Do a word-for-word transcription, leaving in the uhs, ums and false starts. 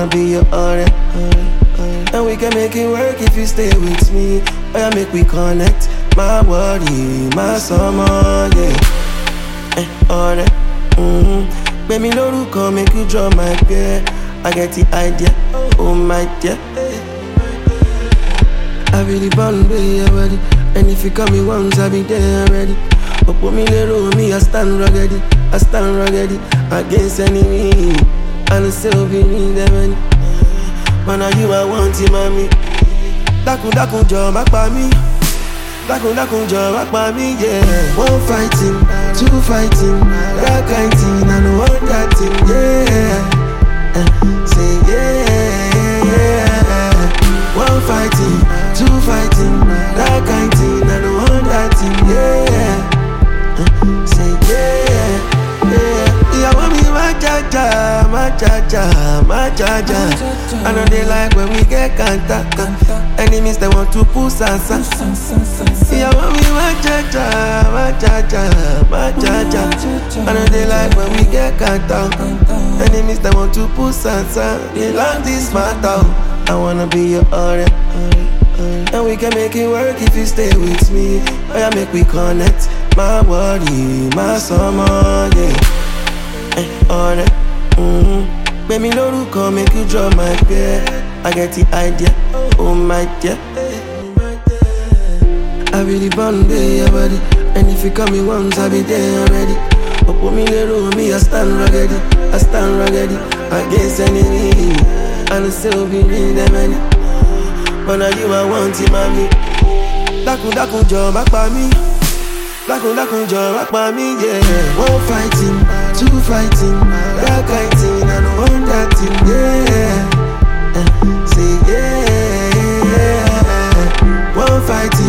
wanna be your alright, and we can make it work if you stay with me. Oh yeah, make we connect. My worry, my summer, yeah. Eh, alright. Mm-hmm. Baby, no come make you draw my beer. I get the idea, oh my dear. I really born way already, and if you call me once, I'll be there already. But put me little with me, I stand rugged, I stand rugged against enemy. And I still believe them any. Man, now you I want him, mommy. Daku daku jo back by me. Daku daku jo back by me, yeah. One fighting, two fighting, that kind thing, I know one that thing, yeah. Uh, say yeah, yeah. One fighting, two fighting, that kind thing, I know one that thing, yeah. Uh, say yeah, yeah. Yeah, want me my cha-cha, my cha-cha, my cha-cha. I know they like when we get contact. Enemies they want to push us. Yeah, want me my cha-cha, my cha-cha, my cha-cha. I know they like when we get contact. Enemies they want to push us. They love this matter. I wanna be your alright, and we can make it work if you stay with me. Oh yeah, make we connect. My worry, my summer, yeah. Eh, alright. Mm-hmm. Baby, no come make you draw my beer. I get the idea, oh my dear. I really born way already, and if you call me once, I'll be there already. But put me little with me, I stand rugged, I stand rugged against enemy. And I still believe them any. But now you I want him, mommy. Daku daku jo back by me. Daku daku jo back by me, yeah. One fighting, two fighting, that kind thing, I know one that thing, yeah. Uh, say yeah, yeah. One fighting.